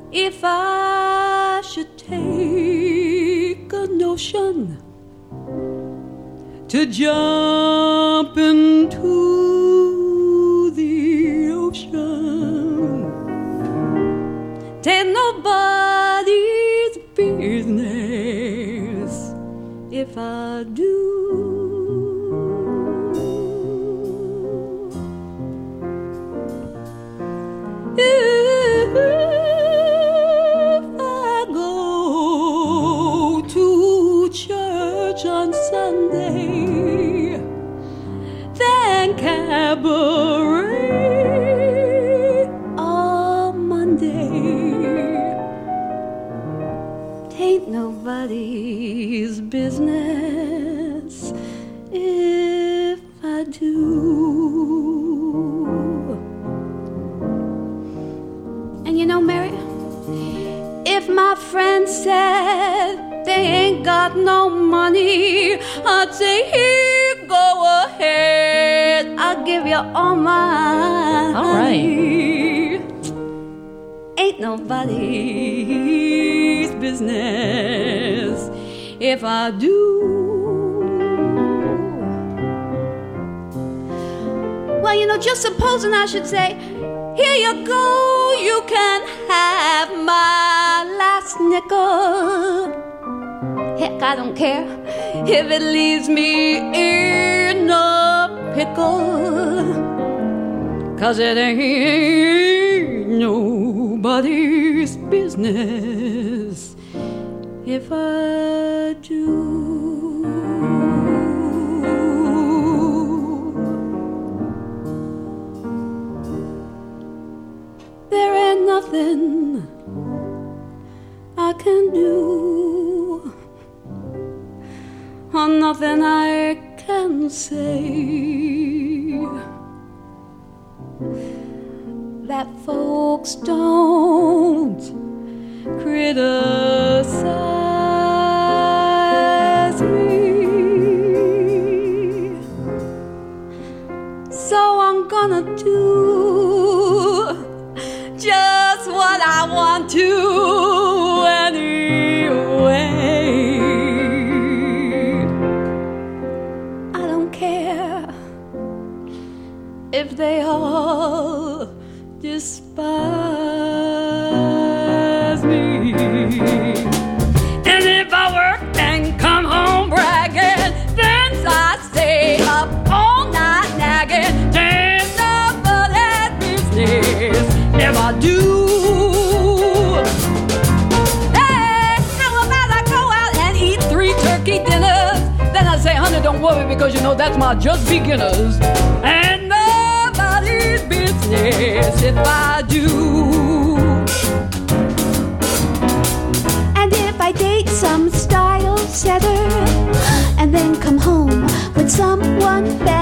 If I should take a notion to jump into the ocean, 'tain't nobody's business if I do. If I go to church on Sunday, then cabaret on Monday, 'tain't nobody's business if I do. And you know, Mary, if my friend said they ain't got no money, I'd say, here, go ahead, I'll give you all my All right. honey. Ain't nobody's business if I do. Well, you know, just supposing I should say, here you go, you can have my last nickel. Heck, I don't care if it leaves me in a pickle, 'cause it ain't nobody's business if I do. There ain't nothing I can do, or nothing I can say that folks don't criticize me. So I'm gonna do just what I want to anyway. I don't care if they all despise me. And if I work and come home bragging, then I stay up all night nagging. There's nobody's business if I do. Hey, how about I go out and eat 3 turkey dinners? Then I say, honey, don't worry, because you know that's my just beginners. And nobody's business if I do. And if I date some style setter and then come home with someone better,